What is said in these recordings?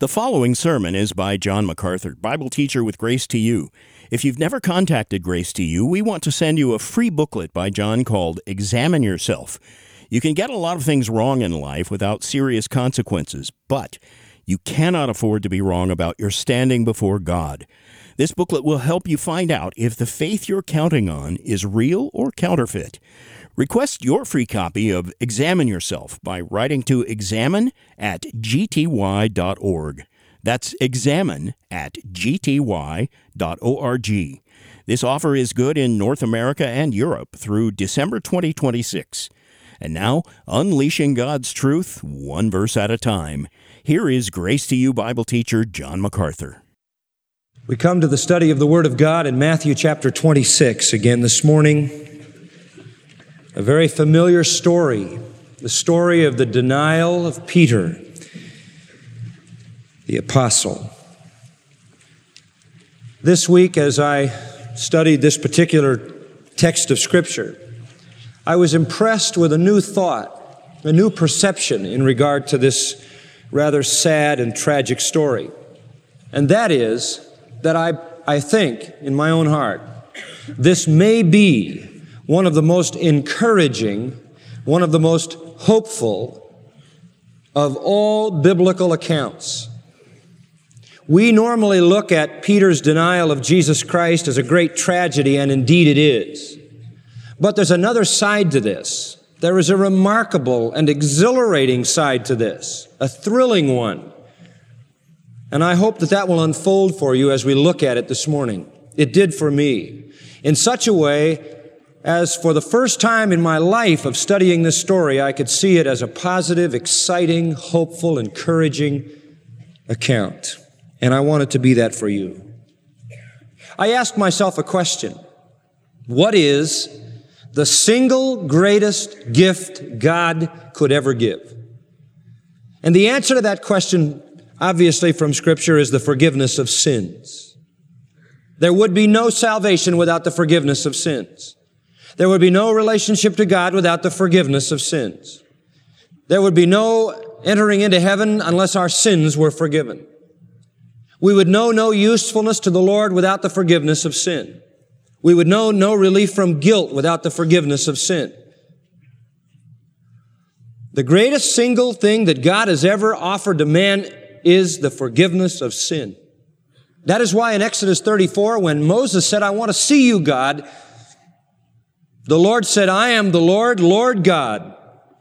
The following sermon is by John MacArthur, Bible teacher with Grace to You. If you've never contacted Grace to You, we want to send you a free booklet by John called Examine Yourself. You can get a lot of things wrong in life without serious consequences, but you cannot afford to be wrong about your standing before God. This booklet will help you find out if the faith you're counting on is real or counterfeit. Request your free copy of Examine Yourself by writing to examine@gty.org. That's examine@gty.org. This offer is good in North America and Europe through December 2026. And now, unleashing God's truth, one verse at a time. Here is Grace to You Bible teacher John MacArthur. We come to the study of the Word of God in Matthew chapter 26 again this morning. A very familiar story, the story of the denial of Peter, the apostle. This week, as I studied this particular text of Scripture, I was impressed with a new thought, a new perception in regard to this rather sad and tragic story. And that is that I think in my own heart, this may be one of the most encouraging, one of the most hopeful of all biblical accounts. We normally look at Peter's denial of Jesus Christ as a great tragedy, and indeed it is. But there's another side to this. There is a remarkable and exhilarating side to this, a thrilling one. And I hope that that will unfold for you as we look at it this morning. It did for me, in such a way as for the first time in my life of studying this story, I could see it as a positive, exciting, hopeful, encouraging account. And I want it to be that for you. I asked myself a question. What is the single greatest gift God could ever give? And the answer to that question, obviously from Scripture, is the forgiveness of sins. There would be no salvation without the forgiveness of sins. There would be no relationship to God without the forgiveness of sins. There would be no entering into heaven unless our sins were forgiven. We would know no usefulness to the Lord without the forgiveness of sin. We would know no relief from guilt without the forgiveness of sin. The greatest single thing that God has ever offered to man is the forgiveness of sin. That is why in Exodus 34, when Moses said, "I want to see you, God," the Lord said, "I am the Lord, Lord God,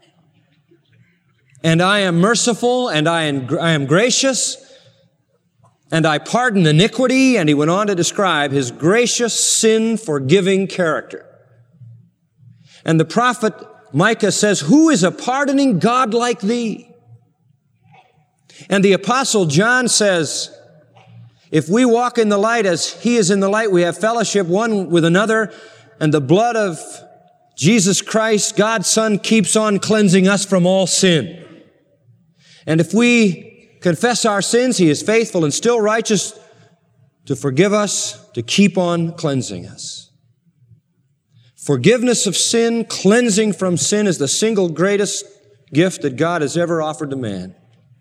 and I am merciful, and I am gracious, and I pardon iniquity." And he went on to describe his gracious, sin-forgiving character. And the prophet Micah says, "Who is a pardoning God like thee?" And the apostle John says, "If we walk in the light as he is in the light, we have fellowship one with another, and the blood of Jesus Christ, God's Son, keeps on cleansing us from all sin. And if we confess our sins, he is faithful and still righteous to forgive us, to keep on cleansing us." Forgiveness of sin, cleansing from sin, is the single greatest gift that God has ever offered to man.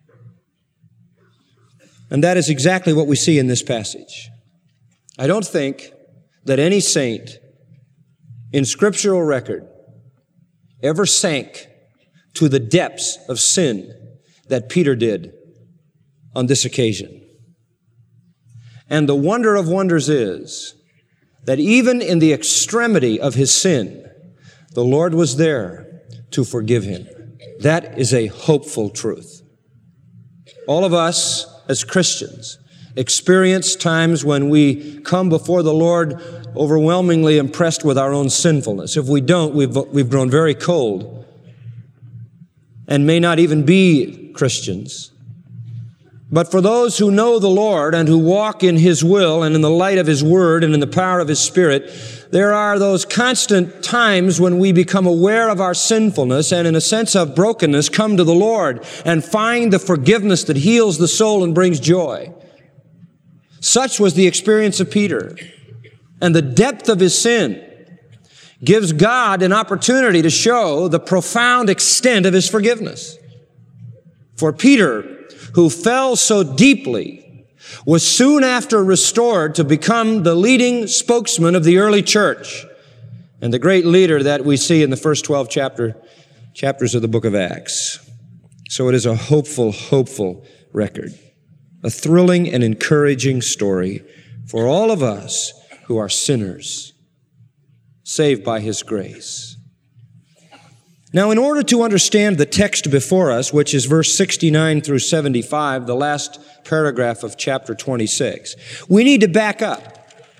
And that is exactly what we see in this passage. I don't think that any saint in scriptural record ever sank to the depths of sin that Peter did on this occasion. And the wonder of wonders is that even in the extremity of his sin, the Lord was there to forgive him. That is a hopeful truth. All of us as Christians experience times when we come before the Lord overwhelmingly impressed with our own sinfulness. If we don't, we've grown very cold and may not even be Christians. But for those who know the Lord and who walk in His will and in the light of His Word and in the power of His Spirit, there are those constant times when we become aware of our sinfulness and in a sense of brokenness come to the Lord and find the forgiveness that heals the soul and brings joy. Such was the experience of Peter. And the depth of his sin gives God an opportunity to show the profound extent of His forgiveness. For Peter, who fell so deeply, was soon after restored to become the leading spokesman of the early church and the great leader that we see in the first 12 chapters of the book of Acts. So it is a hopeful record, a thrilling and encouraging story for all of us who are sinners, saved by His grace. Now, in order to understand the text before us, which is verse 69 through 75, the last paragraph of chapter 26, we need to back up.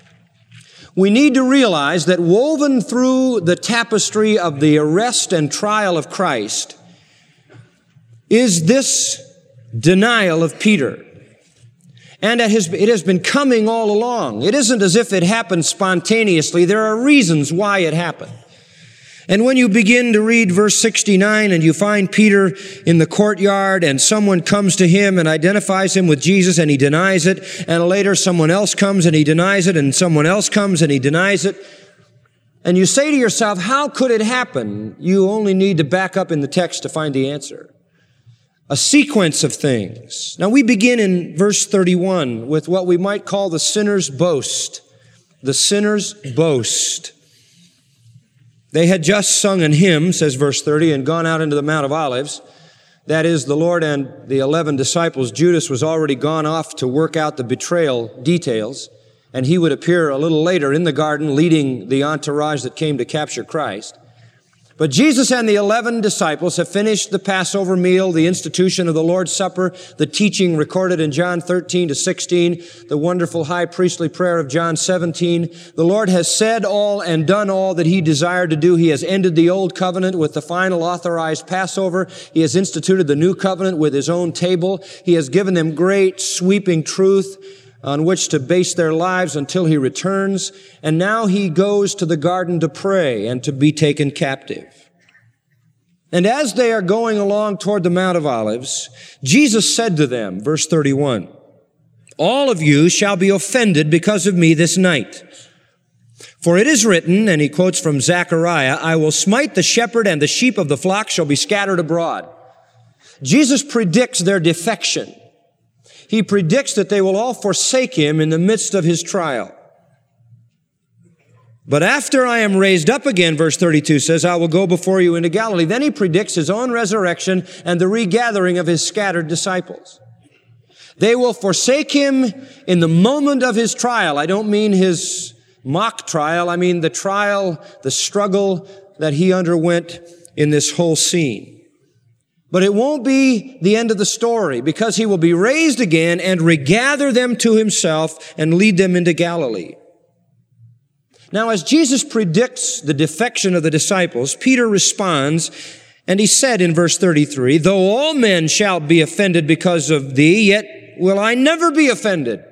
We need to realize that woven through the tapestry of the arrest and trial of Christ is this denial of Peter. And it has been coming all along. It isn't as if it happened spontaneously. There are reasons why it happened. And when you begin to read verse 69 and you find Peter in the courtyard and someone comes to him and identifies him with Jesus and he denies it, and later someone else comes and he denies it, and someone else comes and he denies it, and you say to yourself, how could it happen? You only need to back up in the text to find the answer. A sequence of things. Now we begin in verse 31 with what we might call the sinner's boast. The sinner's boast. They had just sung an hymn, says verse 30, and gone out into the Mount of Olives. That is, the Lord and the 11 disciples. Judas was already gone off to work out the betrayal details, and he would appear a little later in the garden leading the entourage that came to capture Christ. But Jesus and the 11 disciples have finished the Passover meal, the institution of the Lord's Supper, the teaching recorded in John 13 to 16, the wonderful high priestly prayer of John 17. The Lord has said all and done all that He desired to do. He has ended the old covenant with the final authorized Passover. He has instituted the new covenant with His own table. He has given them great sweeping truth on which to base their lives until He returns. And now He goes to the garden to pray and to be taken captive. And as they are going along toward the Mount of Olives, Jesus said to them, verse 31, all of you shall be offended because of me this night. For it is written, and he quotes from Zechariah, I will smite the shepherd and the sheep of the flock shall be scattered abroad. Jesus predicts their defection. He predicts that they will all forsake Him in the midst of His trial. But after I am raised up again, verse 32 says, I will go before you into Galilee. Then He predicts His own resurrection and the regathering of His scattered disciples. They will forsake Him in the moment of His trial. I don't mean His mock trial. I mean the trial, the struggle that He underwent in this whole scene. But it won't be the end of the story, because He will be raised again and regather them to Himself and lead them into Galilee. Now, as Jesus predicts the defection of the disciples, Peter responds, and he said in verse 33, though all men shall be offended because of thee, yet will I never be offended.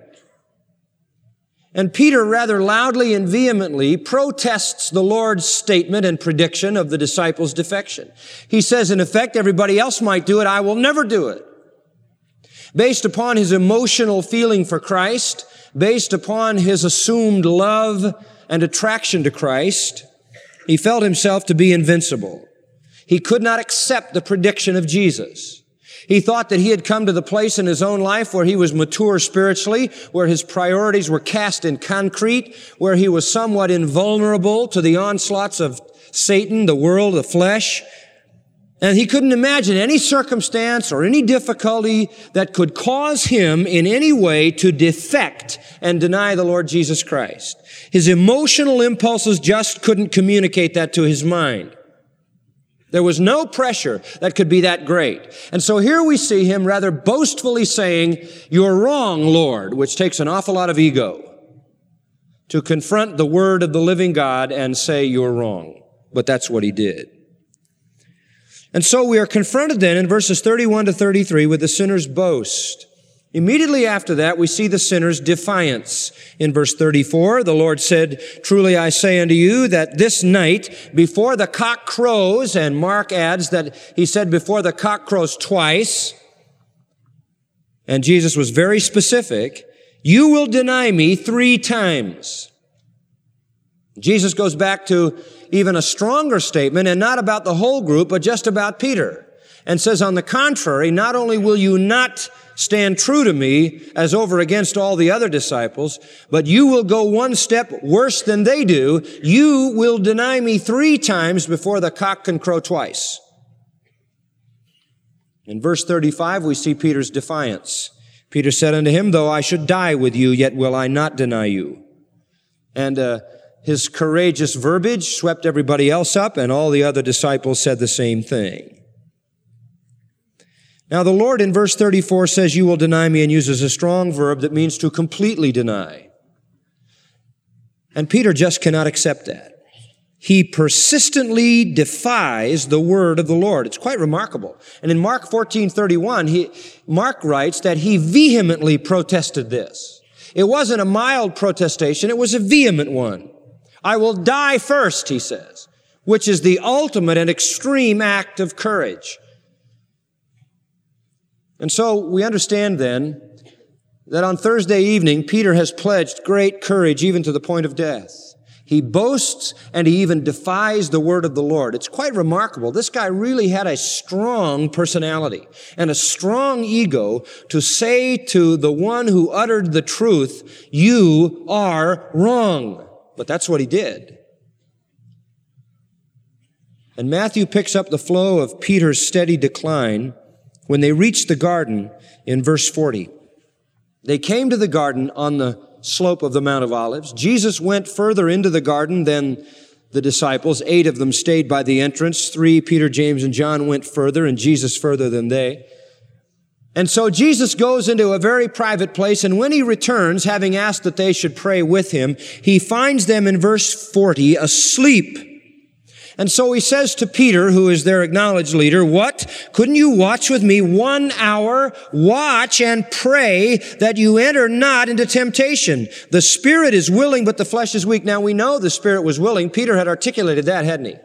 And Peter rather loudly and vehemently protests the Lord's statement and prediction of the disciples' defection. He says, in effect, everybody else might do it, I will never do it. Based upon his emotional feeling for Christ, based upon his assumed love and attraction to Christ, he felt himself to be invincible. He could not accept the prediction of Jesus. He thought that he had come to the place in his own life where he was mature spiritually, where his priorities were cast in concrete, where he was somewhat invulnerable to the onslaughts of Satan, the world, the flesh. And he couldn't imagine any circumstance or any difficulty that could cause him in any way to defect and deny the Lord Jesus Christ. His emotional impulses just couldn't communicate that to his mind. There was no pressure that could be that great. And so here we see him rather boastfully saying, you're wrong, Lord, which takes an awful lot of ego to confront the word of the living God and say you're wrong. But that's what he did. And so we are confronted then in verses 31 to 33 with the sinner's boast. Immediately after that, we see the sinner's defiance. In verse 34, the Lord said, truly I say unto you that this night, before the cock crows, and Mark adds that he said before the cock crows twice, and Jesus was very specific, you will deny me 3 times. Jesus goes back to even a stronger statement, and not about the whole group, but just about Peter. and says, on the contrary, not only will you not stand true to me as over against all the other disciples, but you will go one step worse than they do. You will deny me 3 times before the cock can crow twice. In verse 35, we see Peter's defiance. Peter said unto him, though I should die with you, yet will I not deny you. And his courageous verbiage swept everybody else up, and all the other disciples said the same thing. Now the Lord in verse 34 says, you will deny me, and uses a strong verb that means to completely deny. And Peter just cannot accept that. He persistently defies the word of the Lord. It's quite remarkable. And in Mark 14:31, Mark writes that he vehemently protested this. It wasn't a mild protestation, it was a vehement one. I will die first, he says, which is the ultimate and extreme act of courage. And so we understand then that on Thursday evening, Peter has pledged great courage even to the point of death. He boasts and he even defies the word of the Lord. It's quite remarkable. This guy really had a strong personality and a strong ego to say to the one who uttered the truth, you are wrong. But that's what he did. And Matthew picks up the flow of Peter's steady decline when they reached the garden in verse 40. They came to the garden on the slope of the Mount of Olives. Jesus went further into the garden than the disciples. 8 of them stayed by the entrance. 3, Peter, James, and John, went further, and Jesus further than they. And so Jesus goes into a very private place, and when he returns, having asked that they should pray with him, he finds them in verse 40 asleep. And so he says to Peter, who is their acknowledged leader, what? Couldn't you watch with me 1 hour? Watch and pray that you enter not into temptation. The spirit is willing, but the flesh is weak. Now we know the spirit was willing. Peter had articulated that, hadn't he?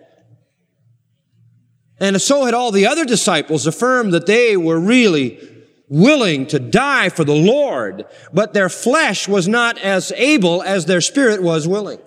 And so had all the other disciples affirmed that they were really willing to die for the Lord, but their flesh was not as able as their spirit was willing.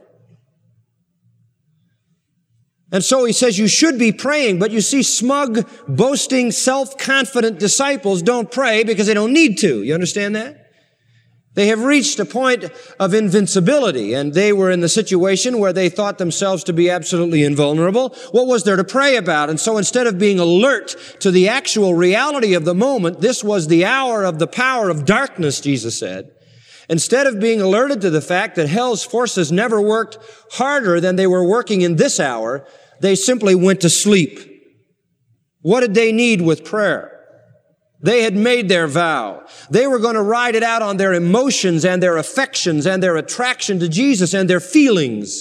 And so he says you should be praying, but you see, smug, boasting, self-confident disciples don't pray because they don't need to. You understand that? They have reached a point of invincibility, and they were in the situation where they thought themselves to be absolutely invulnerable. What was there to pray about? And so instead of being alert to the actual reality of the moment, this was the hour of the power of darkness, Jesus said. Instead of being alerted to the fact that hell's forces never worked harder than they were working in this hour, they simply went to sleep. What did they need with prayer? They had made their vow. They were going to ride it out on their emotions and their affections and their attraction to Jesus and their feelings.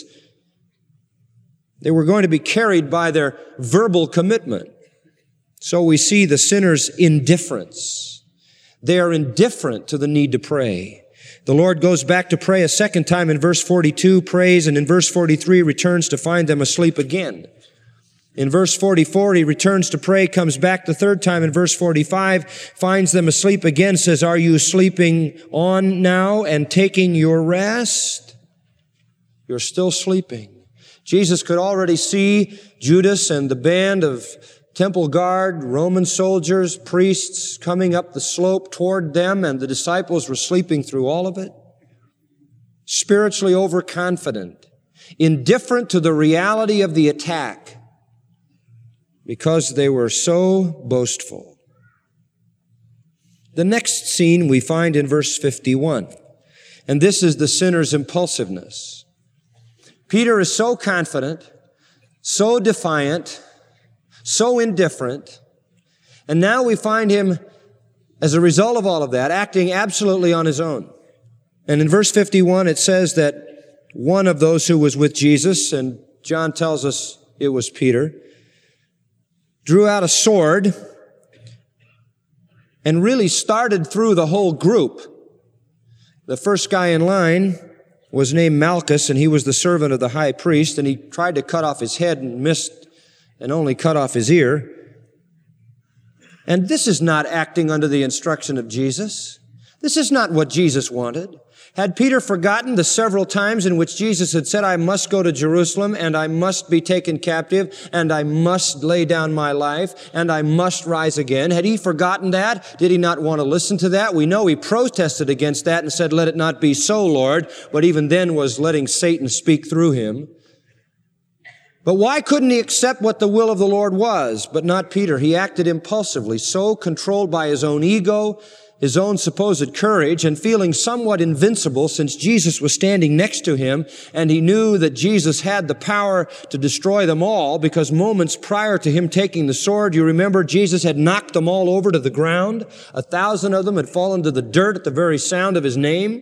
They were going to be carried by their verbal commitment. So we see the sinner's indifference. They are indifferent to the need to pray. The Lord goes back to pray a second time in verse 42, prays, and in verse 43 returns to find them asleep again. In verse 44, he returns to pray, comes back the third time in verse 45, finds them asleep again, says, are you sleeping on now and taking your rest? You're still sleeping. Jesus could already see Judas and the band of temple guard, Roman soldiers, priests coming up the slope toward them, and the disciples were sleeping through all of it. Spiritually overconfident, indifferent to the reality of the attack, because they were so boastful. The next scene we find in verse 51, and this is the sinner's impulsiveness. Peter is so confident, so defiant, so indifferent, and now we find him, as a result of all of that, acting absolutely on his own. And in verse 51, it says that one of those who was with Jesus, and John tells us it was Peter, drew out a sword and really started through the whole group. The first guy in line was named Malchus, and he was the servant of the high priest, and he tried to cut off his head and missed and only cut off his ear. And this is not acting under the instruction of Jesus. This is not what Jesus wanted. Had Peter forgotten the several times in which Jesus had said, I must go to Jerusalem, and I must be taken captive, and I must lay down my life, and I must rise again? Had he forgotten that? Did he not want to listen to that? We know he protested against that and said, let it not be so, Lord, but even then was letting Satan speak through him. But why couldn't he accept what the will of the Lord was? But not Peter. He acted impulsively, so controlled by his own ego, his own supposed courage, and feeling somewhat invincible since Jesus was standing next to him, and he knew that Jesus had the power to destroy them all, because moments prior to him taking the sword, you remember Jesus had knocked them all over to the ground. 1,000 of them had fallen to the dirt at the very sound of his name.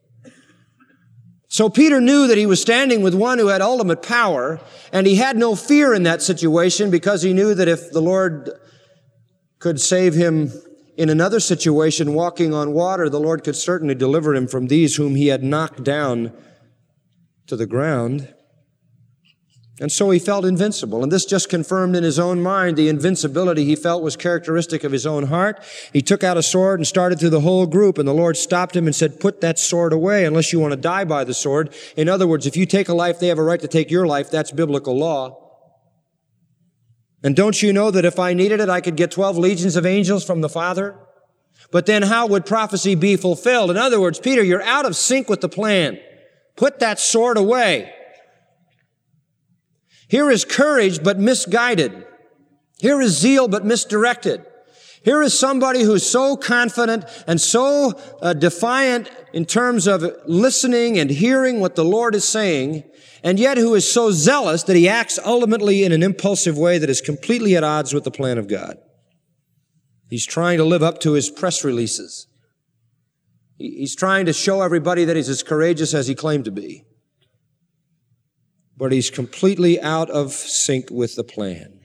So Peter knew that he was standing with one who had ultimate power, and he had no fear in that situation, because he knew that if the Lord could save him in another situation, walking on water, the Lord could certainly deliver him from these whom he had knocked down to the ground. And so he felt invincible. And this just confirmed in his own mind the invincibility he felt was characteristic of his own heart. He took out a sword and started through the whole group, and the Lord stopped him and said, put that sword away unless you want to die by the sword. In other words, if you take a life, they have a right to take your life. That's biblical law. And don't you know that if I needed it, I could get 12 legions of angels from the Father? But then how would prophecy be fulfilled? In other words, Peter, you're out of sync with the plan. Put that sword away. Here is courage, but misguided. Here is zeal, but misdirected. Here is somebody who's so confident and so defiant in terms of listening and hearing what the Lord is saying, and yet who is so zealous that he acts ultimately in an impulsive way that is completely at odds with the plan of God. He's trying to live up to his press releases. He's trying to show everybody that he's as courageous as he claimed to be. But he's completely out of sync with the plan.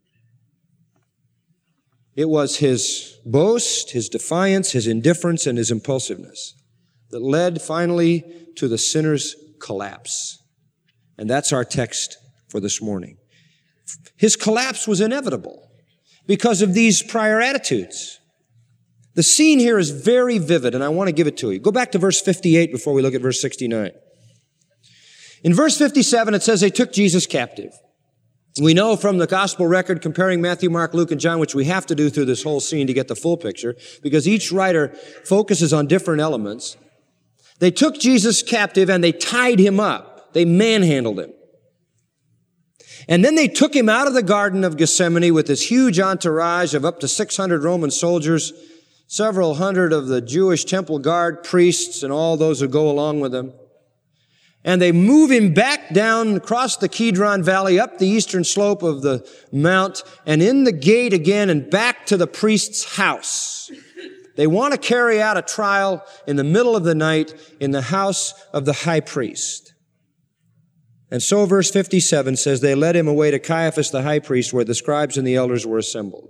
It was his boast, his defiance, his indifference, and his impulsiveness that led finally to the sinner's collapse. And that's our text for this morning. His collapse was inevitable because of these prior attitudes. The scene here is very vivid, and I want to give it to you. Go back to verse 58 before we look at verse 69. In verse 57, it says they took Jesus captive. We know from the gospel record comparing Matthew, Mark, Luke, and John, which we have to do through this whole scene to get the full picture, because each writer focuses on different elements. They took Jesus captive and they tied him up. They manhandled him. And then they took him out of the Garden of Gethsemane with this huge entourage of up to 600 Roman soldiers, several hundred of the Jewish temple guard priests, and all those who go along with them. And they move him back down across the Kidron Valley, up the eastern slope of the mount, and in the gate again and back to the priest's house. They want to carry out a trial in the middle of the night in the house of the high priest. And so verse 57 says, they led him away to Caiaphas the high priest, where the scribes and the elders were assembled.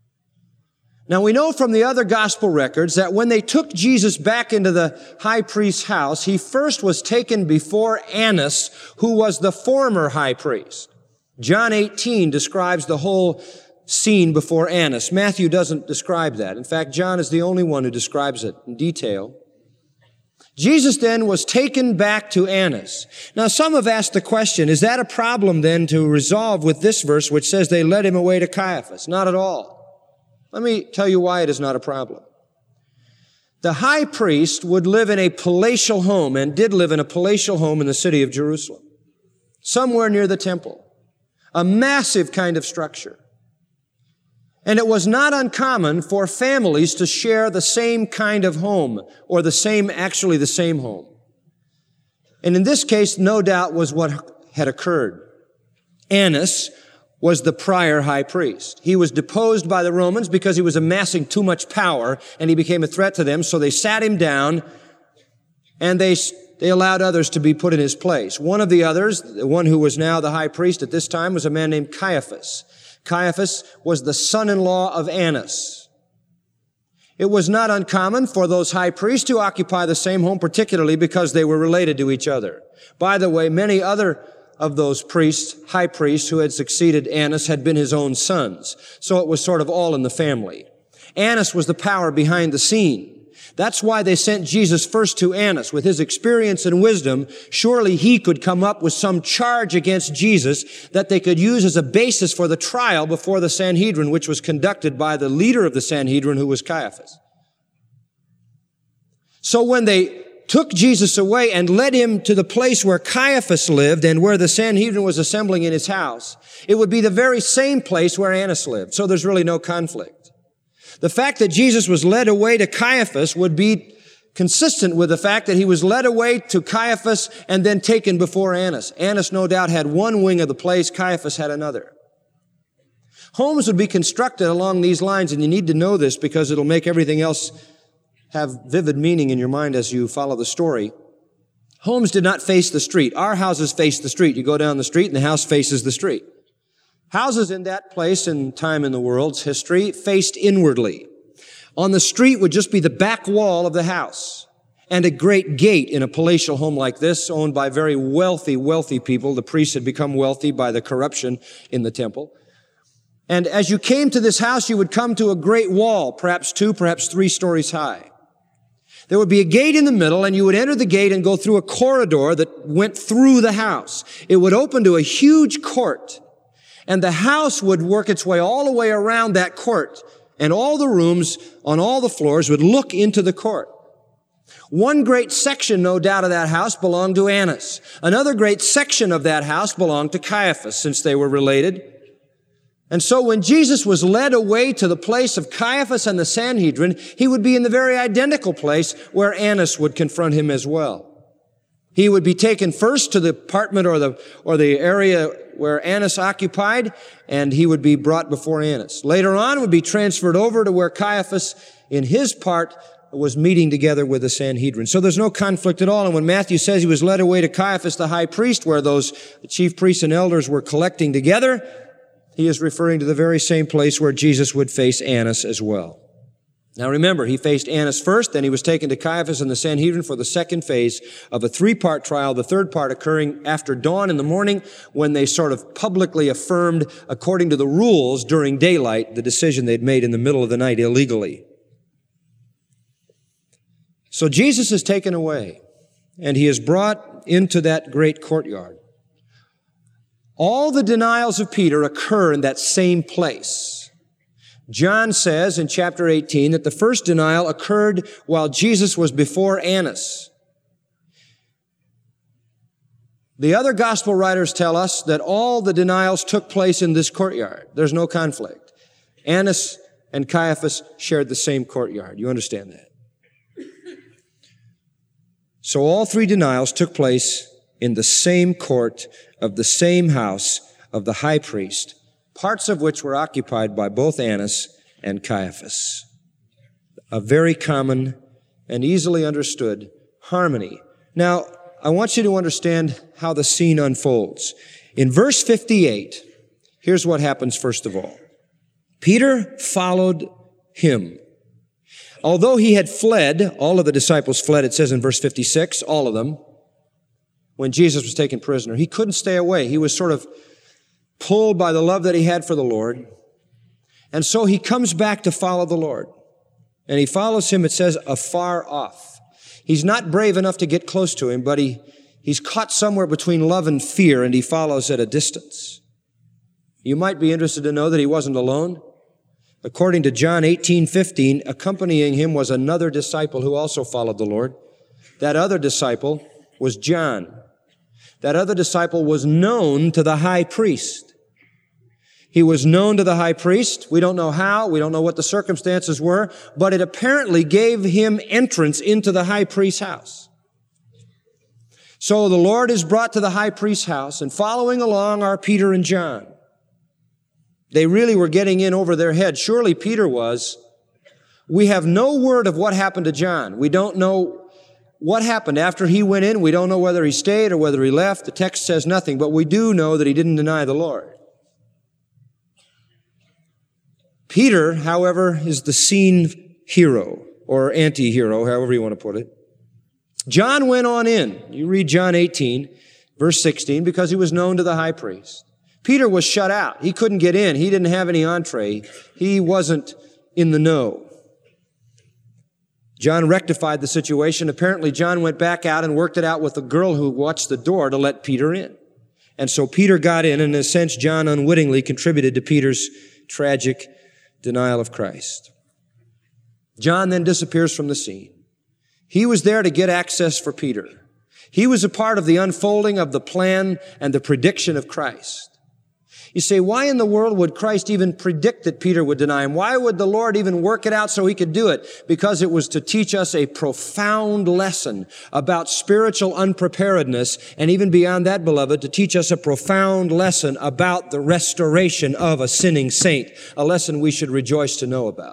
Now we know from the other gospel records that when they took Jesus back into the high priest's house, he first was taken before Annas, who was the former high priest. John 18 describes the whole scene before Annas. Matthew doesn't describe that. In fact, John is the only one who describes it in detail. Jesus then was taken back to Annas. Now, some have asked the question, is that a problem then to resolve with this verse which says they led him away to Caiaphas? Not at all. Let me tell you why it is not a problem. The high priest would live in a palatial home, and did live in a palatial home in the city of Jerusalem, somewhere near the temple, a massive kind of structure. And it was not uncommon for families to share the same kind of home, or the same home. And in this case, no doubt was what had occurred. Annas was the prior high priest. He was deposed by the Romans because he was amassing too much power, and he became a threat to them, so they sat him down, and they allowed others to be put in his place. One of the others, the one who was now the high priest at this time, was a man named Caiaphas. Caiaphas was the son-in-law of Annas. It was not uncommon for those high priests to occupy the same home, particularly because they were related to each other. By the way, many other of those priests, high priests who had succeeded Annas, had been his own sons. So it was sort of all in the family. Annas was the power behind the scene. That's why they sent Jesus first to Annas. With his experience and wisdom, surely he could come up with some charge against Jesus that they could use as a basis for the trial before the Sanhedrin, which was conducted by the leader of the Sanhedrin, who was Caiaphas. So when they took Jesus away and led him to the place where Caiaphas lived and where the Sanhedrin was assembling in his house, it would be the very same place where Annas lived. So there's really no conflict. The fact that Jesus was led away to Caiaphas would be consistent with the fact that he was led away to Caiaphas and then taken before Annas. Annas no doubt had one wing of the place, Caiaphas had another. Homes would be constructed along these lines, and you need to know this because it'll make everything else have vivid meaning in your mind as you follow the story. Homes did not face the street. Our houses face the street. You go down the street and the house faces the street. Houses in that place and time in the world's history faced inwardly. On the street would just be the back wall of the house and a great gate in a palatial home like this, owned by very wealthy people. The priests had become wealthy by the corruption in the temple. And as you came to this house, you would come to a great wall, perhaps 2, perhaps 3 stories high. There would be a gate in the middle, and you would enter the gate and go through a corridor that went through the house. It would open to a huge court. And the house would work its way all the way around that court. And all the rooms on all the floors would look into the court. One great section, no doubt, of that house belonged to Annas. Another great section of that house belonged to Caiaphas, since they were related. And so when Jesus was led away to the place of Caiaphas and the Sanhedrin, he would be in the very identical place where Annas would confront him as well. He would be taken first to the apartment or the area where Annas occupied, and he would be brought before Annas. Later on, would be transferred over to where Caiaphas, in his part, was meeting together with the Sanhedrin. So there's no conflict at all. And when Matthew says he was led away to Caiaphas, the high priest, where those chief priests and elders were collecting together, he is referring to the very same place where Jesus would face Annas as well. Now remember, he faced Annas first, then he was taken to Caiaphas and the Sanhedrin for the second phase of a 3-part trial, the third part occurring after dawn in the morning when they sort of publicly affirmed, according to the rules during daylight, the decision they'd made in the middle of the night illegally. So Jesus is taken away, and he is brought into that great courtyard. All the denials of Peter occur in that same place. John says in chapter 18 that the first denial occurred while Jesus was before Annas. The other gospel writers tell us that all the denials took place in this courtyard. There's no conflict. Annas and Caiaphas shared the same courtyard. You understand that? So all 3 denials took place in the same court of the same house of the high priest, parts of which were occupied by both Annas and Caiaphas. A very common and easily understood harmony. Now, I want you to understand how the scene unfolds. In verse 58, here's what happens first of all. Peter followed him. Although he had fled, all of the disciples fled, it says in verse 56, all of them, when Jesus was taken prisoner. He couldn't stay away. He was sort of pulled by the love that he had for the Lord. And so he comes back to follow the Lord. And he follows him, it says, afar off. He's not brave enough to get close to him, but he's caught somewhere between love and fear, and he follows at a distance. You might be interested to know that he wasn't alone. According to John 18:15, accompanying him was another disciple who also followed the Lord. That other disciple was John. That other disciple was known to the high priest. He was known to the high priest. We don't know how. We don't know what the circumstances were, but it apparently gave him entrance into the high priest's house. So the Lord is brought to the high priest's house, and following along are Peter and John. They really were getting in over their head. Surely Peter was. We have no word of what happened to John. We don't know what happened after he went in. We don't know whether he stayed or whether he left. The text says nothing, but we do know that he didn't deny the Lord. Peter, however, is the scene hero or anti-hero, however you want to put it. John went on in. You read John 18, verse 16, because he was known to the high priest. Peter was shut out. He couldn't get in. He didn't have any entree. He wasn't in the know. John rectified the situation. Apparently, John went back out and worked it out with the girl who watched the door to let Peter in. And so Peter got in, and in a sense, John unwittingly contributed to Peter's tragic denial of Christ. John then disappears from the scene. He was there to get access for Peter. He was a part of the unfolding of the plan and the prediction of Christ. You say, why in the world would Christ even predict that Peter would deny him? Why would the Lord even work it out so he could do it? Because it was to teach us a profound lesson about spiritual unpreparedness, and even beyond that, beloved, to teach us a profound lesson about the restoration of a sinning saint, a lesson we should rejoice to know about.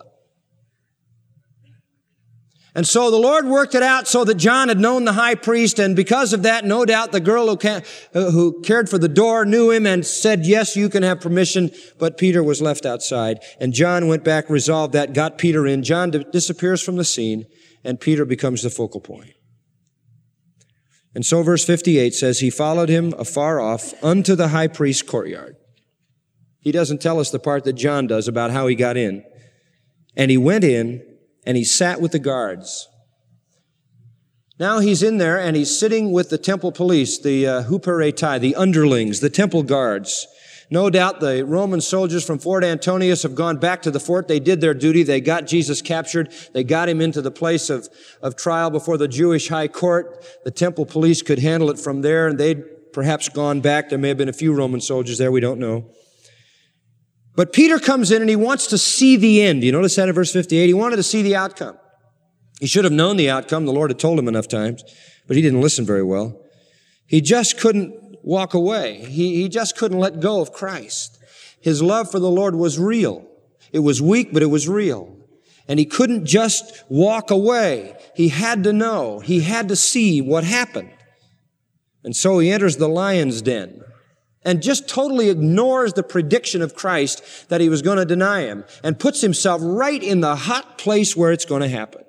And so the Lord worked it out so that John had known the high priest, and because of that, no doubt the girl who cared for the door knew him and said, yes, you can have permission, but Peter was left outside. And John went back, resolved that, got Peter in. John disappears from the scene, and Peter becomes the focal point. And so verse 58 says, he followed him afar off unto the high priest's courtyard. He doesn't tell us the part that John does about how he got in. And he went in, and he sat with the guards. Now he's in there, and he's sitting with the temple police, the huperetai, the underlings, the temple guards. No doubt the Roman soldiers from Fort Antonius have gone back to the fort. They did their duty. They got Jesus captured. They got him into the place of trial before the Jewish high court. The temple police could handle it from there, and they'd perhaps gone back. There may have been a few Roman soldiers there. We don't know. But Peter comes in and he wants to see the end. You notice that in verse 58? He wanted to see the outcome. He should have known the outcome. The Lord had told him enough times, but he didn't listen very well. He just couldn't walk away. He just couldn't let go of Christ. His love for the Lord was real. It was weak, but it was real. And he couldn't just walk away. He had to know. He had to see what happened. And so he enters the lion's den and just totally ignores the prediction of Christ that he was going to deny him, and puts himself right in the hot place where it's going to happen.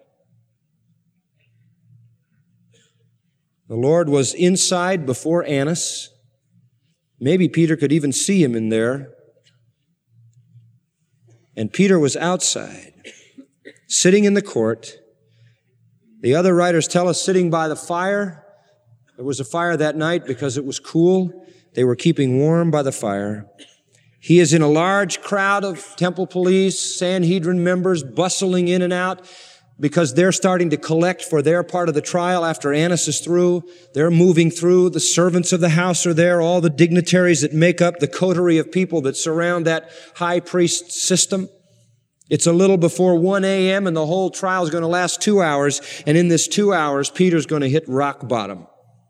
The Lord was inside before Annas. Maybe Peter could even see him in there. And Peter was outside, sitting in the court. The other writers tell us sitting by the fire. There was a fire that night because it was cool. They were keeping warm by the fire. He is in a large crowd of temple police, Sanhedrin members bustling in and out because they're starting to collect for their part of the trial after Annas is through. They're moving through. The servants of the house are there, all the dignitaries that make up the coterie of people that surround that high priest system. It's a little before 1 a.m. and the whole trial is going to last 2 hours. And in this 2 hours, Peter's going to hit rock bottom.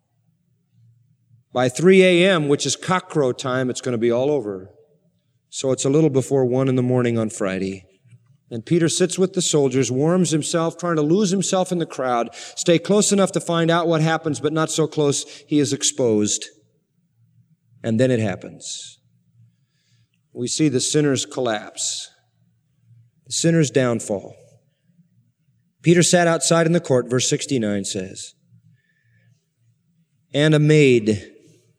By 3 a.m., which is cockcrow time, it's going to be all over. So it's a little before 1 in the morning on Friday. And Peter sits with the soldiers, warms himself, trying to lose himself in the crowd, stay close enough to find out what happens, but not so close he is exposed. And then it happens. We see the sinner's collapse, the sinner's downfall. Peter sat outside in the court, verse 69 says, and a maid,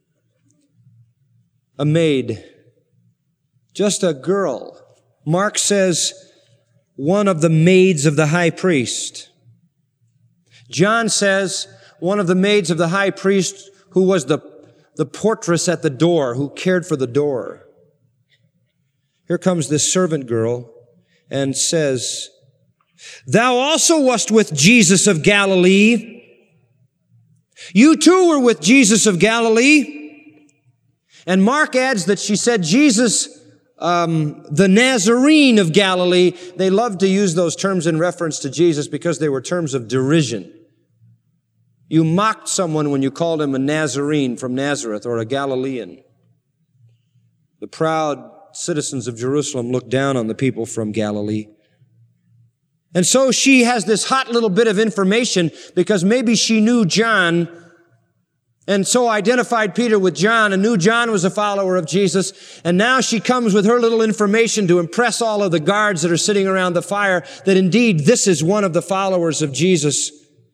just a girl. Mark says, one of the maids of the high priest. John says, one of the maids of the high priest who was the portress at the door, who cared for the door. Here comes this servant girl and says, thou also wast with Jesus of Galilee. You too were with Jesus of Galilee. And Mark adds that she said, Jesus, the Nazarene of Galilee. They loved to use those terms in reference to Jesus because they were terms of derision. You mocked someone when you called him a Nazarene from Nazareth or a Galilean. The proud citizens of Jerusalem looked down on the people from Galilee. And so she has this hot little bit of information because maybe she knew John and so identified Peter with John and knew John was a follower of Jesus. And now she comes with her little information to impress all of the guards that are sitting around the fire that indeed this is one of the followers of Jesus.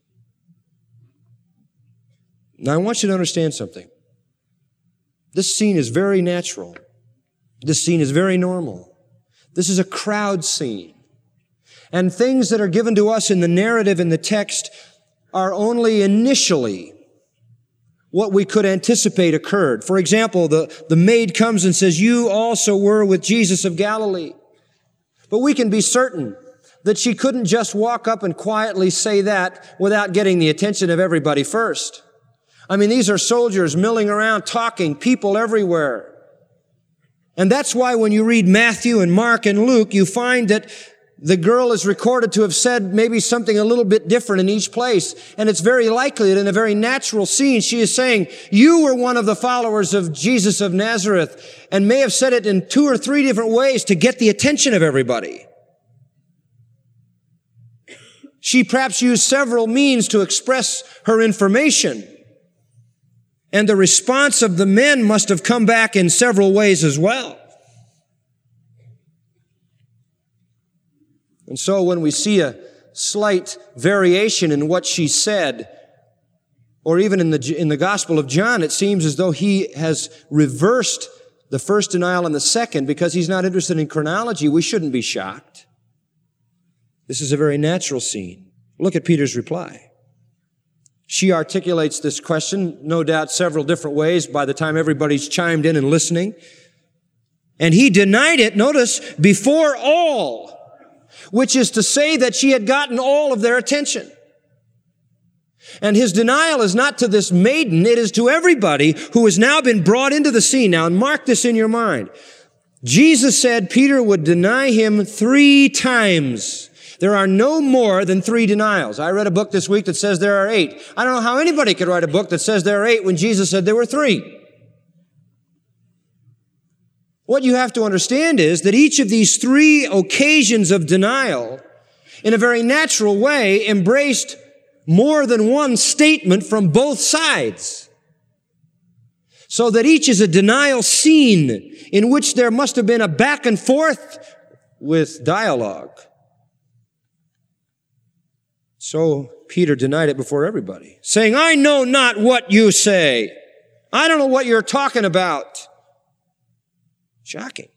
Now I want you to understand something. This scene is very natural. This scene is very normal. This is a crowd scene. And things that are given to us in the narrative in the text are only initially what we could anticipate occurred. For example, the maid comes and says, "You also were with Jesus of Galilee." But we can be certain that she couldn't just walk up and quietly say that without getting the attention of everybody first. I mean, these are soldiers milling around, talking, people everywhere. And that's why when you read Matthew and Mark and Luke, you find that the girl is recorded to have said maybe something a little bit different in each place. And it's very likely that in a very natural scene, she is saying, "You were one of the followers of Jesus of Nazareth," and may have said it in 2 or 3 different ways to get the attention of everybody. She perhaps used several means to express her information. And the response of the men must have come back in several ways as well. And so when we see a slight variation in what she said, or even in the Gospel of John, it seems as though he has reversed the first denial and the second because he's not interested in chronology. We shouldn't be shocked. This is a very natural scene. Look at Peter's reply. She articulates this question, no doubt several different ways by the time everybody's chimed in and listening. And he denied it, notice, before all, which is to say that she had gotten all of their attention. And his denial is not to this maiden, it is to everybody who has now been brought into the scene. Now, mark this in your mind. Jesus said Peter would deny him 3 times. There are no more than 3 denials. I read a book this week that says there are 8. I don't know how anybody could write a book that says there are 8 when Jesus said there were 3. What you have to understand is that each of these 3 occasions of denial, in a very natural way, embraced more than one statement from both sides. So that each is a denial scene in which there must have been a back and forth with dialogue. So Peter denied it before everybody, saying, "I know not what you say. I don't know what you're talking about." Shocking.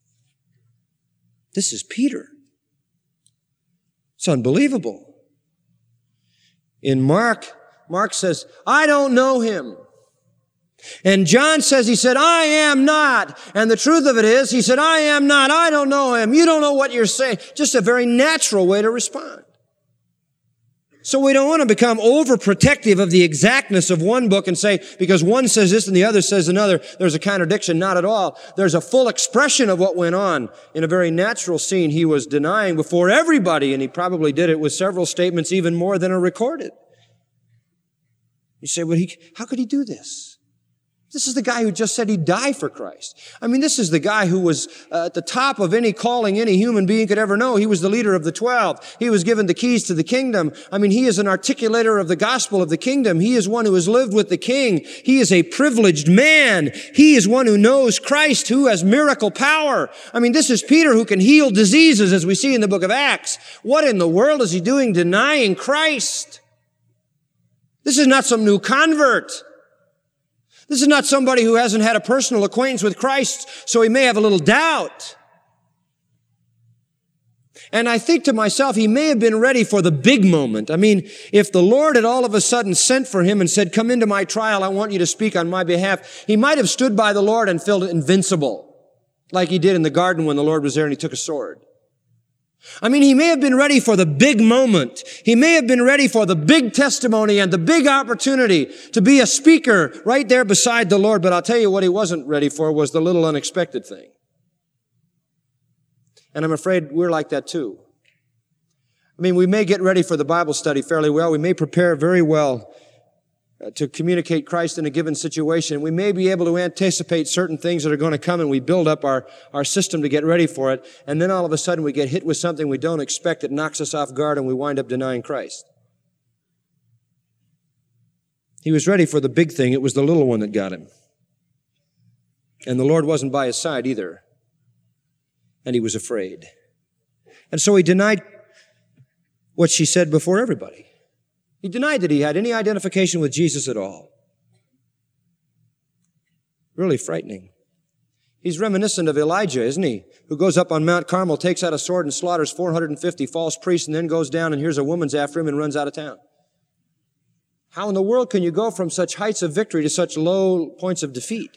This is Peter. It's unbelievable. In Mark says, "I don't know him." And John says, he said, "I am not." And the truth of it is, he said, "I am not. I don't know him. You don't know what you're saying." Just a very natural way to respond. So we don't want to become overprotective of the exactness of one book and say, because one says this and the other says another, there's a contradiction. Not at all. There's a full expression of what went on in a very natural scene. He was denying before everybody, and he probably did it with several statements, even more than are recorded. You say, well, how could he do this? This is the guy who just said he'd die for Christ. I mean, this is the guy who was at the top of any calling any human being could ever know. He was the leader of the 12. He was given the keys to the kingdom. I mean, he is an articulator of the gospel of the kingdom. He is one who has lived with the king. He is a privileged man. He is one who knows Christ, who has miracle power. I mean, this is Peter who can heal diseases, as we see in the book of Acts. What in the world is he doing denying Christ? This is not some new convert. This is not somebody who hasn't had a personal acquaintance with Christ, so he may have a little doubt. And I think to myself, he may have been ready for the big moment. I mean, if the Lord had all of a sudden sent for him and said, "Come into my trial, I want you to speak on my behalf," he might have stood by the Lord and felt invincible, like he did in the garden when the Lord was there and he took a sword. I mean, he may have been ready for the big moment. He may have been ready for the big testimony and the big opportunity to be a speaker right there beside the Lord. But I'll tell you what he wasn't ready for was the little unexpected thing. And I'm afraid we're like that too. I mean, we may get ready for the Bible study fairly well. We may prepare very well to communicate Christ in a given situation. We may be able to anticipate certain things that are going to come, and we build up our system to get ready for it. And then all of a sudden we get hit with something we don't expect that knocks us off guard, and we wind up denying Christ. He was ready for the big thing. It was the little one that got him. And the Lord wasn't by his side either. And he was afraid. And so he denied what she said before everybody. He denied that he had any identification with Jesus at all. Really frightening. He's reminiscent of Elijah, isn't he? Who goes up on Mount Carmel, takes out a sword and slaughters 450 false priests, and then goes down and hears a woman's after him and runs out of town. How in the world can you go from such heights of victory to such low points of defeat?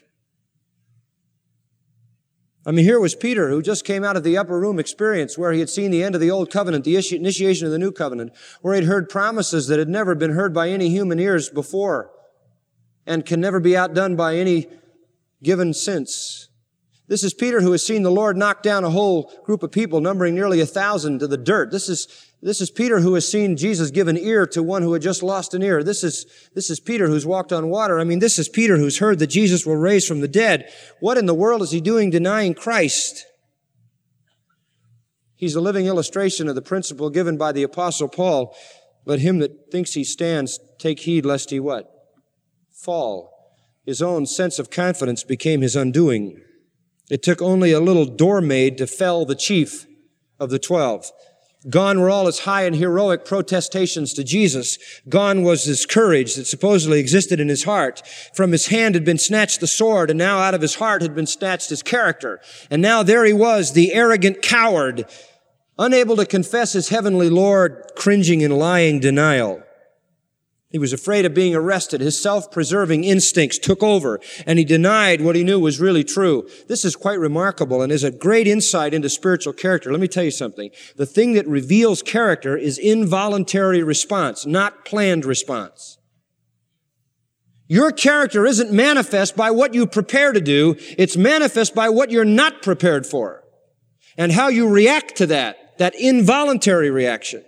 I mean, here was Peter, who just came out of the upper room experience where he had seen the end of the old covenant, the initiation of the new covenant, where he'd heard promises that had never been heard by any human ears before and can never be outdone by any given since. This is Peter who has seen the Lord knock down a whole group of people numbering nearly 1,000 to the dirt. This is Peter who has seen Jesus give an ear to one who had just lost an ear. This is Peter who's walked on water. I mean, this is Peter who's heard that Jesus will raise from the dead. What in the world is he doing denying Christ? He's a living illustration of the principle given by the Apostle Paul. Let him that thinks he stands take heed lest he what? Fall. His own sense of confidence became his undoing. It took only a little doormaid to fell the chief of the 12. Gone were all his high and heroic protestations to Jesus. Gone was his courage that supposedly existed in his heart. From his hand had been snatched the sword, and now out of his heart had been snatched his character. And now there he was, the arrogant coward, unable to confess his heavenly Lord, cringing in lying denial. He was afraid of being arrested. His self-preserving instincts took over, and he denied what he knew was really true. This is quite remarkable and is a great insight into spiritual character. Let me tell you something. The thing that reveals character is involuntary response, not planned response. Your character isn't manifest by what you prepare to do. It's manifest by what you're not prepared for and how you react to that involuntary reaction.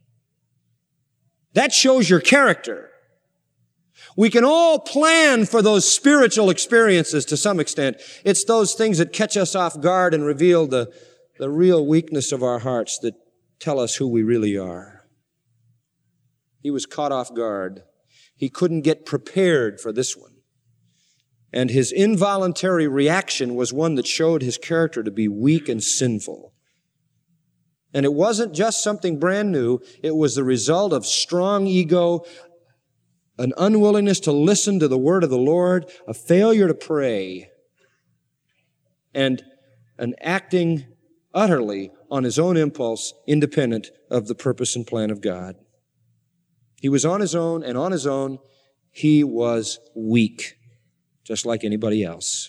That shows your character. We can all plan for those spiritual experiences to some extent. It's those things that catch us off guard and reveal the real weakness of our hearts that tell us who we really are. He was caught off guard. He couldn't get prepared for this one. And his involuntary reaction was one that showed his character to be weak and sinful. And it wasn't just something brand new. It was the result of strong ego, an unwillingness to listen to the word of the Lord, a failure to pray, and an acting utterly on his own impulse, independent of the purpose and plan of God. He was on his own, and on his own, he was weak, just like anybody else.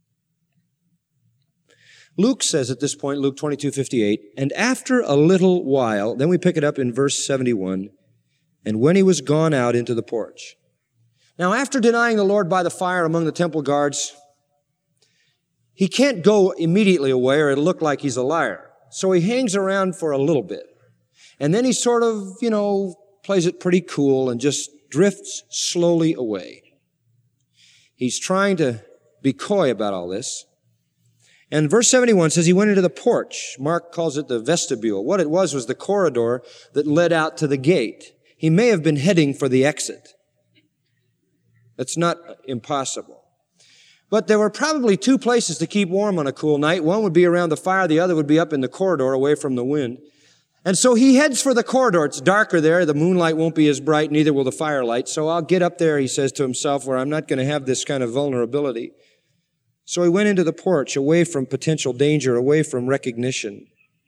Luke says at this point, Luke 22:58, and after a little while, then we pick it up in verse 71, and when he was gone out into the porch. Now, after denying the Lord by the fire among the temple guards, he can't go immediately away or it'll look like he's a liar. So he hangs around for a little bit. And then he sort of, plays it pretty cool and just drifts slowly away. He's trying to be coy about all this. And verse 71 says he went into the porch. Mark calls it the vestibule. What it was the corridor that led out to the gate. He may have been heading for the exit. That's not impossible. But there were probably two places to keep warm on a cool night. One would be around the fire. The other would be up in the corridor away from the wind. And so he heads for the corridor. It's darker there. The moonlight won't be as bright, neither will the firelight. So I'll get up there, he says to himself, where I'm not going to have this kind of vulnerability. So he went into the porch, away from potential danger, away from recognition.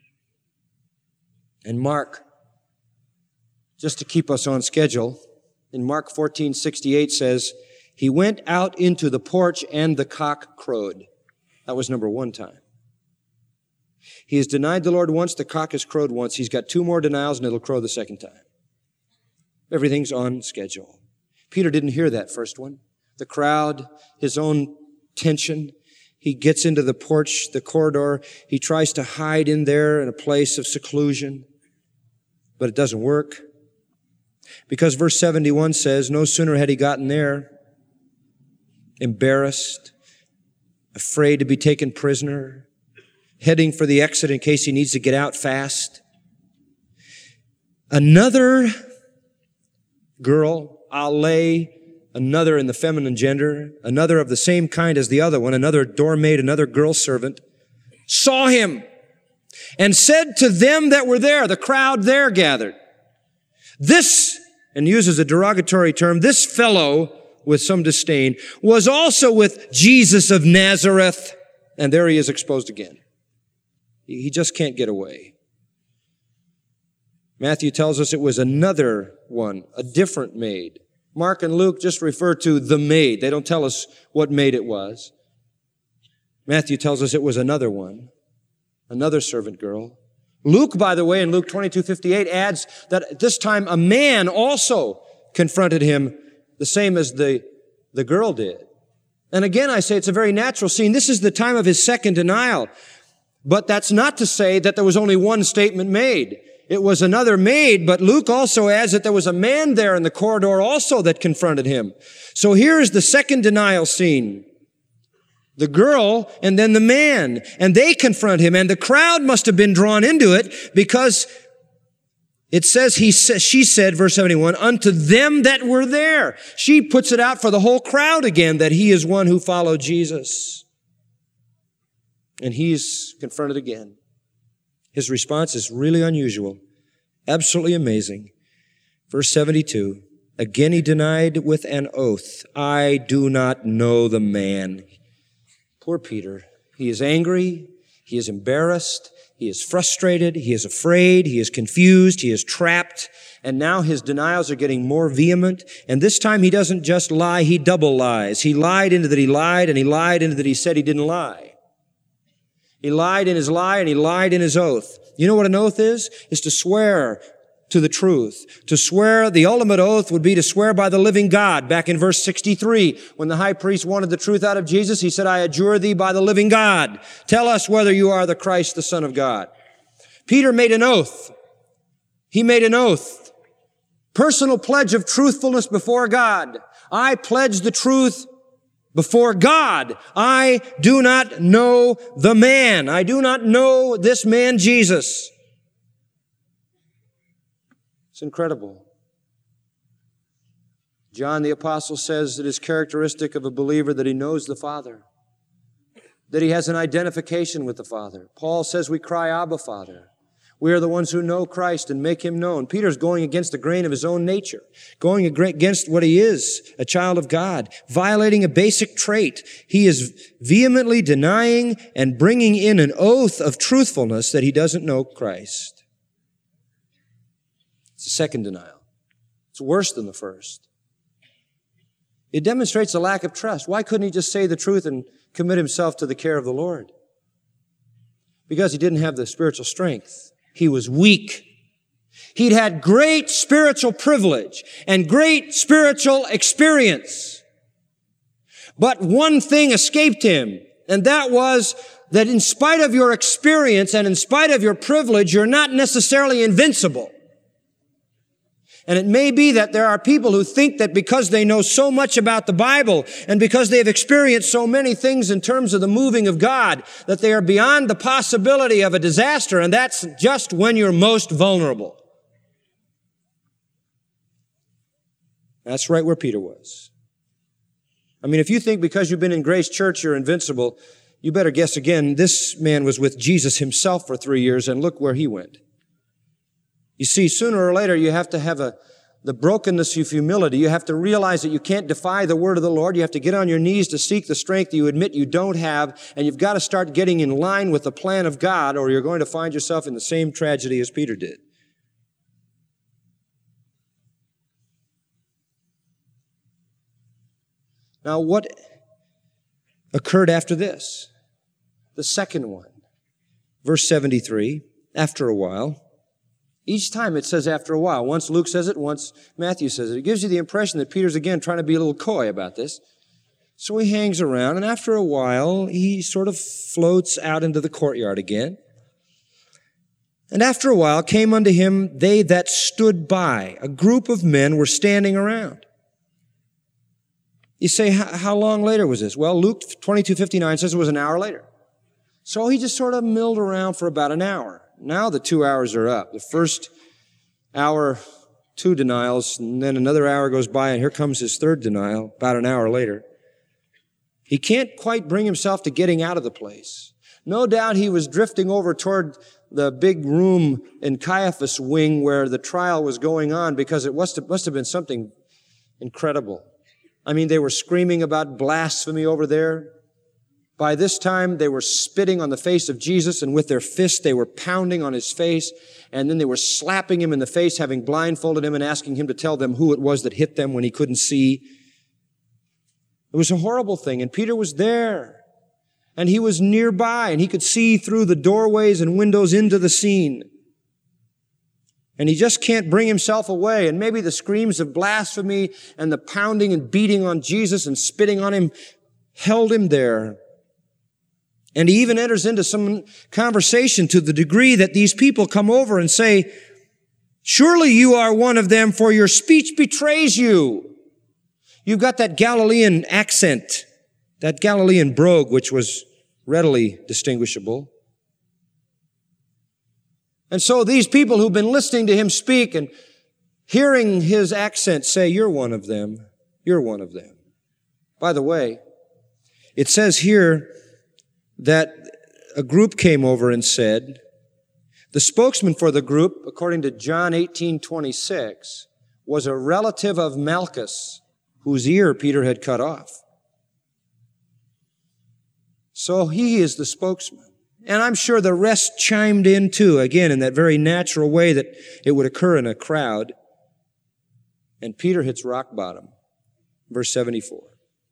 And Mark, just to keep us on schedule, in Mark 14:68 says, he went out into the porch and the cock crowed. That was number one time. He has denied the Lord once, the cock has crowed once. He's got two more denials and it'll crow the second time. Everything's on schedule. Peter didn't hear that first one. The crowd, his own tension. He gets into the porch, the corridor. He tries to hide in there in a place of seclusion, but it doesn't work. Because verse 71 says, no sooner had he gotten there, embarrassed, afraid to be taken prisoner, heading for the exit in case he needs to get out fast. Another girl, another in the feminine gender, another of the same kind as the other one, another doormaid, another girl servant, saw him and said to them that were there, the crowd there gathered, this, and uses a derogatory term, this fellow, with some disdain, was also with Jesus of Nazareth. And there he is exposed again. He just can't get away. Matthew tells us it was another one, a different maid. Mark and Luke just refer to the maid. They don't tell us what maid it was. Matthew tells us it was another one, another servant girl. Luke, by the way, in Luke 22:58 adds that at this time a man also confronted him the same as the girl did. And again, I say it's a very natural scene. This is the time of his second denial. But that's not to say that there was only one statement made. It was another maid, but Luke also adds that there was a man there in the corridor also that confronted him. So here is the second denial scene. The girl and then the man, and they confront him, and the crowd must have been drawn into it because it says, she said, verse 71, unto them that were there. She puts it out for the whole crowd again that he is one who followed Jesus. And he's confronted again. His response is really unusual, absolutely amazing. Verse 72, again he denied with an oath, I do not know the man. Poor Peter. He is angry. He is embarrassed. He is frustrated. He is afraid. He is confused. He is trapped. And now his denials are getting more vehement. And this time he doesn't just lie, he double lies. He lied into that he lied, and he lied into that he said he didn't lie. He lied in his lie, and he lied in his oath. You know what an oath is? It's to swear to the truth. To swear, the ultimate oath would be to swear by the living God. Back in verse 63, when the high priest wanted the truth out of Jesus, he said, I adjure thee by the living God. Tell us whether you are the Christ, the Son of God. Peter made an oath. He made an oath. Personal pledge of truthfulness before God. I pledge the truth before God. I do not know the man. I do not know this man, Jesus. It's incredible. John the Apostle says it is characteristic of a believer that he knows the Father, that he has an identification with the Father. Paul says we cry, Abba, Father. We are the ones who know Christ and make him known. Peter's going against the grain of his own nature, going against what he is, a child of God, violating a basic trait. He is vehemently denying and bringing in an oath of truthfulness that he doesn't know Christ. It's the second denial. It's worse than the first. It demonstrates a lack of trust. Why couldn't he just say the truth and commit himself to the care of the Lord? Because he didn't have the spiritual strength. He was weak. He'd had great spiritual privilege and great spiritual experience. But one thing escaped him, and that was that in spite of your experience and in spite of your privilege, you're not necessarily invincible. And it may be that there are people who think that because they know so much about the Bible and because they have experienced so many things in terms of the moving of God, that they are beyond the possibility of a disaster, and that's just when you're most vulnerable. That's right where Peter was. I mean, if you think because you've been in Grace Church you're invincible, you better guess again. This man was with Jesus himself for 3 years, and look where he went. You see, sooner or later, you have to have the brokenness of humility. You have to realize that you can't defy the word of the Lord. You have to get on your knees to seek the strength you admit you don't have, and you've got to start getting in line with the plan of God, or you're going to find yourself in the same tragedy as Peter did. Now, what occurred after this? The second one. Verse 73, after a while. Each time it says after a while. Once Luke says it, once Matthew says it. It gives you the impression that Peter's again trying to be a little coy about this. So he hangs around, and after a while, he sort of floats out into the courtyard again. And after a while came unto him they that stood by. A group of men were standing around. You say, how long later was this? Well, Luke 22:59 says it was an hour later. So he just sort of milled around for about an hour. Now the 2 hours are up. The first hour, 2 denials, and then another hour goes by, and here comes his third denial, about an hour later. He can't quite bring himself to getting out of the place. No doubt he was drifting over toward the big room in Caiaphas' wing where the trial was going on, because it must have been something incredible. I mean, they were screaming about blasphemy over there. By this time, they were spitting on the face of Jesus, and with their fists, they were pounding on his face, and then they were slapping him in the face, having blindfolded him and asking him to tell them who it was that hit them when he couldn't see. It was a horrible thing, and Peter was there, and he was nearby, and he could see through the doorways and windows into the scene. And he just can't bring himself away, and maybe the screams of blasphemy and the pounding and beating on Jesus and spitting on him held him there. And he even enters into some conversation to the degree that these people come over and say, "Surely you are one of them, for your speech betrays you." You've got that Galilean accent, that Galilean brogue, which was readily distinguishable. And so these people who've been listening to him speak and hearing his accent say, "You're one of them. You're one of them." By the way, it says here that a group came over and said, the spokesman for the group, according to John 18:26, was a relative of Malchus, whose ear Peter had cut off. So he is the spokesman. And I'm sure the rest chimed in too, again, in that very natural way that it would occur in a crowd. And Peter hits rock bottom. Verse 74.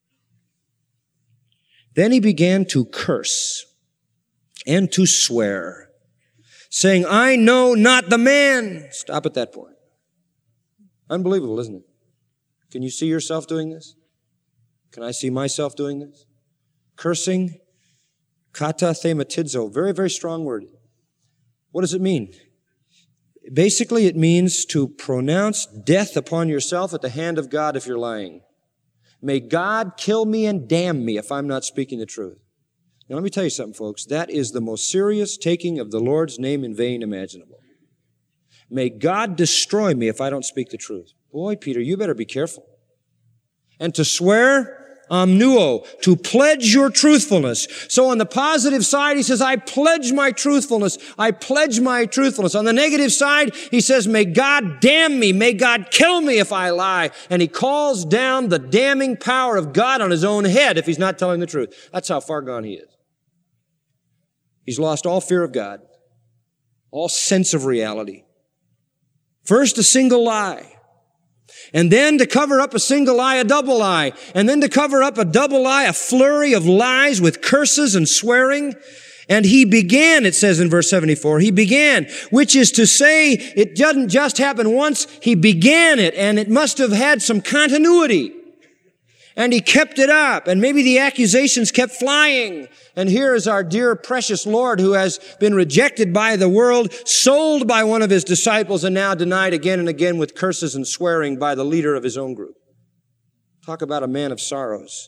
Then he began to curse and to swear, saying, "I know not the man." Stop at that point. Unbelievable, isn't it? Can you see yourself doing this? Can I see myself doing this? Cursing, kata thematidzo, very, very strong word. What does it mean? Basically, it means to pronounce death upon yourself at the hand of God if you're lying. May God kill me and damn me if I'm not speaking the truth. Now, let me tell you something, folks. That is the most serious taking of the Lord's name in vain imaginable. May God destroy me if I don't speak the truth. Boy, Peter, you better be careful. And to swear, amnuo, to pledge your truthfulness. So on the positive side, he says, I pledge my truthfulness. I pledge my truthfulness. On the negative side, he says, may God damn me. May God kill me if I lie. And he calls down the damning power of God on his own head if he's not telling the truth. That's how far gone he is. He's lost all fear of God, all sense of reality. First, a single lie. And then to cover up a single lie, a double lie. And then to cover up a double lie, a flurry of lies with curses and swearing. And he began, it says in verse 74, he began, which is to say, it doesn't just happen once, he began it, and it must have had some continuity. And he kept it up, and maybe the accusations kept flying. And here is our dear precious Lord who has been rejected by the world, sold by one of his disciples, and now denied again and again with curses and swearing by the leader of his own group. Talk about a man of sorrows.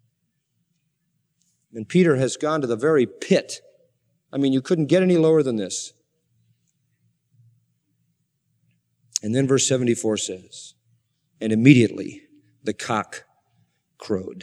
And Peter has gone to the very pit. I mean, you couldn't get any lower than this. And then verse 74 says, and immediately the cock crowed.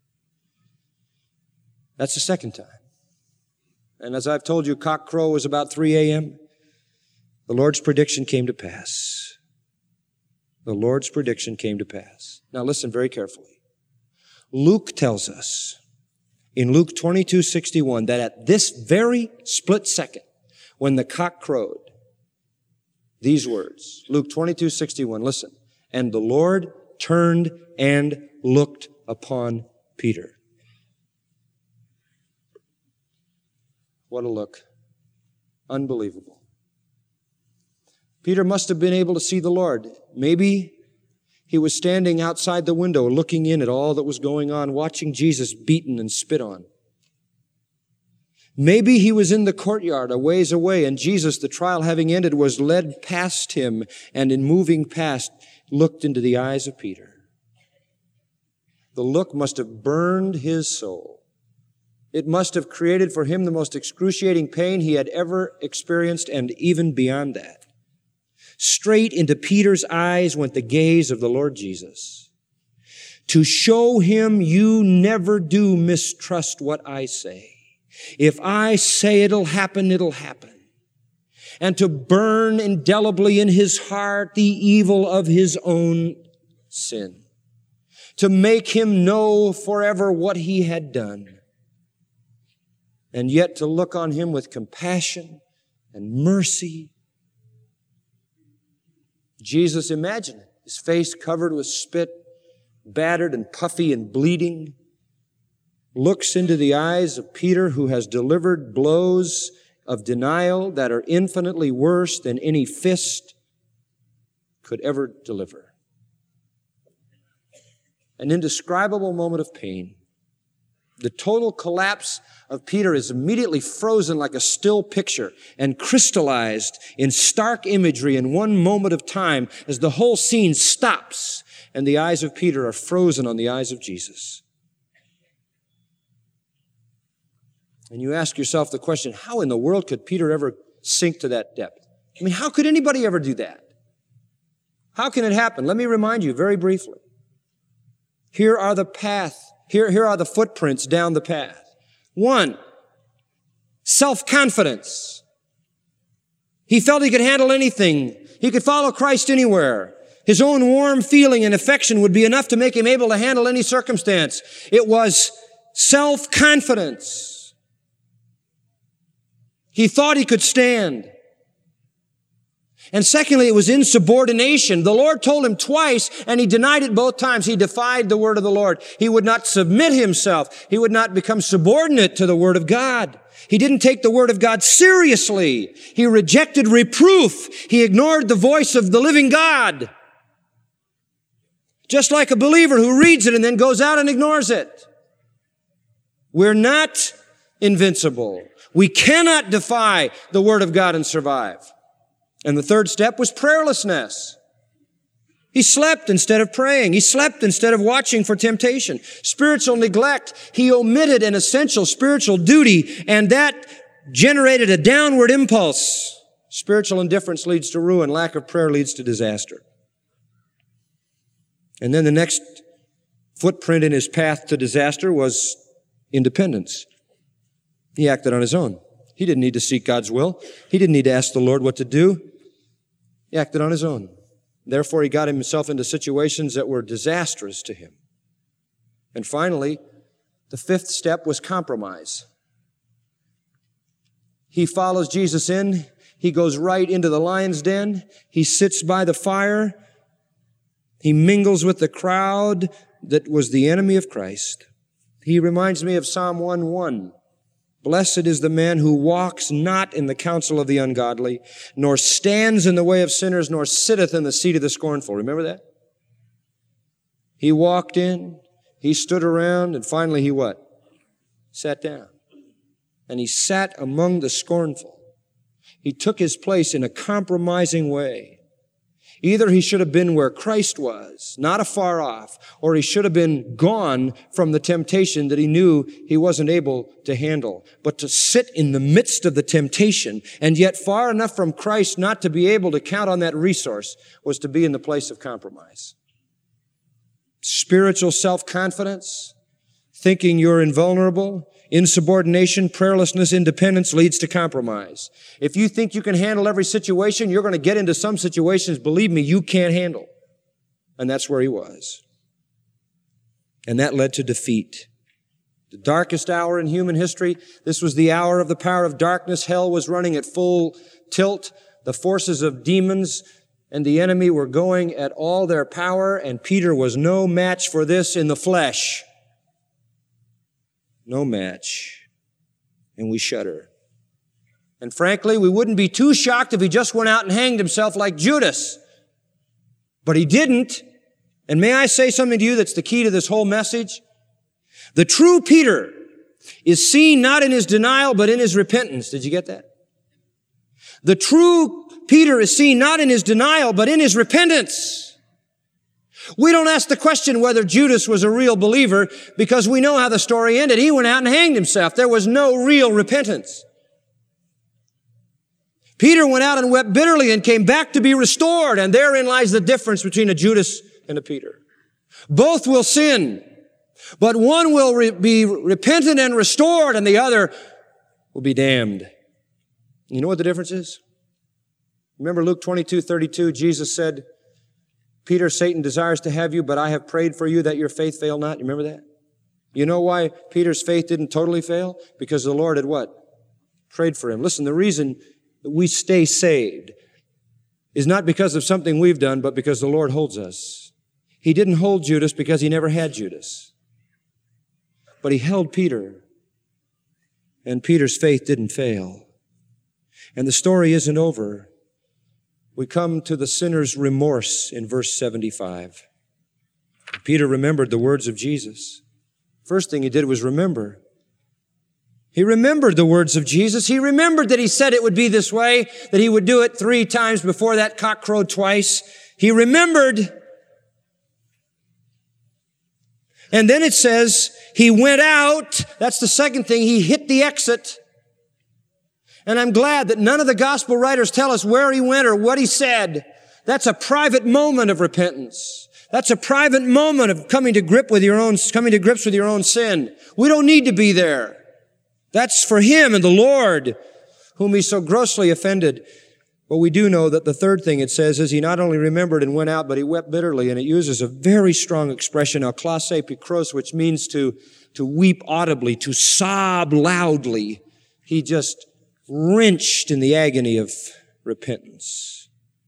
That's the second time. And as I've told you, cock crow was about 3 a.m. The Lord's prediction came to pass. The Lord's prediction came to pass. Now listen very carefully. Luke tells us in Luke 22:61 that at this very split second, when the cock crowed, these words, Luke 22:61, listen, and the Lord turned and looked upon Peter. What a look. Unbelievable. Peter must have been able to see the Lord. Maybe he was standing outside the window looking in at all that was going on, watching Jesus beaten and spit on. Maybe he was in the courtyard a ways away, and Jesus, the trial having ended, was led past him, and in moving past, looked into the eyes of Peter. The look must have burned his soul. It must have created for him the most excruciating pain he had ever experienced, and even beyond that. Straight into Peter's eyes went the gaze of the Lord Jesus. To show him you never do mistrust what I say. If I say it'll happen, it'll happen. And to burn indelibly in his heart the evil of his own sin. To make him know forever what he had done. and yet to look on him with compassion and mercy. Jesus, imagine it, his face covered with spit, battered and puffy and bleeding, looks into the eyes of Peter, who has delivered blows of denial that are infinitely worse than any fist could ever deliver. An indescribable moment of pain. The total collapse of Peter is immediately frozen like a still picture and crystallized in stark imagery in one moment of time as the whole scene stops and the eyes of Peter are frozen on the eyes of Jesus. And you ask yourself the question, how in the world could Peter ever sink to that depth? I mean, how could anybody ever do that? How can it happen? Let me remind you very briefly. Here are the footprints down the path. 1, self-confidence. He felt he could handle anything. He could follow Christ anywhere. His own warm feeling and affection would be enough to make him able to handle any circumstance. It was self-confidence. He thought he could stand. And secondly, it was insubordination. The Lord told him twice, and he denied it both times. He defied the word of the Lord. He would not submit himself. He would not become subordinate to the word of God. He didn't take the word of God seriously. He rejected reproof. He ignored the voice of the living God. Just like a believer who reads it and then goes out and ignores it. We're not invincible. We cannot defy the word of God and survive. And the third step was prayerlessness. He slept instead of praying. He slept instead of watching for temptation. Spiritual neglect. He omitted an essential spiritual duty, and that generated a downward impulse. Spiritual indifference leads to ruin. Lack of prayer leads to disaster. And then the next footprint in his path to disaster was independence. He acted on his own. He didn't need to seek God's will. He didn't need to ask the Lord what to do. He acted on his own. Therefore, he got himself into situations that were disastrous to him. And finally, the fifth step was compromise. He follows Jesus in. He goes right into the lion's den. He sits by the fire. He mingles with the crowd that was the enemy of Christ. He reminds me of Psalm 1:1. Blessed is the man who walks not in the counsel of the ungodly, nor stands in the way of sinners, nor sitteth in the seat of the scornful. Remember that? He walked in, he stood around, and finally he what? Sat down. And he sat among the scornful. He took his place in a compromising way. Either he should have been where Christ was, not afar off, or he should have been gone from the temptation that he knew he wasn't able to handle. But to sit in the midst of the temptation and yet far enough from Christ not to be able to count on that resource was to be in the place of compromise. Spiritual self-confidence, thinking you're invulnerable, insubordination, prayerlessness, independence leads to compromise. If you think you can handle every situation, you're going to get into some situations, believe me, you can't handle. And that's where he was. And that led to defeat. The darkest hour in human history, this was the hour of the power of darkness. Hell was running at full tilt. The forces of demons and the enemy were going at all their power, and Peter was no match for this in the flesh. No match. And we shudder. And frankly, we wouldn't be too shocked if he just went out and hanged himself like Judas. But he didn't. And may I say something to you that's the key to this whole message? The true Peter is seen not in his denial, but in his repentance. Did you get that? The true Peter is seen not in his denial, but in his repentance. We don't ask the question whether Judas was a real believer because we know how the story ended. He went out and hanged himself. There was no real repentance. Peter went out and wept bitterly and came back to be restored. And therein lies the difference between a Judas and a Peter. Both will sin, but one will be repentant and restored and the other will be damned. You know what the difference is? Remember Luke 22:32, Jesus said, Peter, Satan desires to have you, but I have prayed for you that your faith fail not. You remember that? You know why Peter's faith didn't totally fail? Because the Lord had what? Prayed for him. Listen, the reason that we stay saved is not because of something we've done, but because the Lord holds us. He didn't hold Judas because he never had Judas. But he held Peter. And Peter's faith didn't fail. And the story isn't over. We come to the sinner's remorse in verse 75. Peter remembered the words of Jesus. First thing he did was remember. He remembered the words of Jesus. He remembered that he said it would be this way, that he would do it 3 times before that cock crowed twice. He remembered. And then it says, he went out. That's the second thing. He hit the exit. And I'm glad that none of the gospel writers tell us where he went or what he said. That's a private moment of repentance. That's a private moment of coming to grips with your own sin. We don't need to be there. That's for him and the Lord, whom he so grossly offended. But we do know that the third thing it says is he not only remembered and went out, but he wept bitterly. And it uses a very strong expression, aklase pikros, which means to weep audibly, to sob loudly. He just wrenched in the agony of repentance.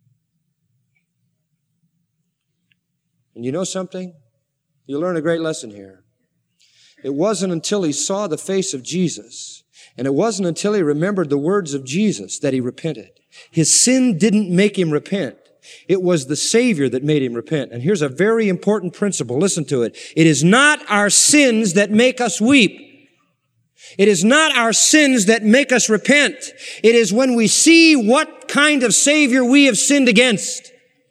And you know something? You learn a great lesson here. It wasn't until he saw the face of Jesus, and it wasn't until he remembered the words of Jesus that he repented. His sin didn't make him repent. It was the Savior that made him repent. And here's a very important principle. Listen to it. It is not our sins that make us weep. It is not our sins that make us repent. It is when we see what kind of Savior we have sinned against.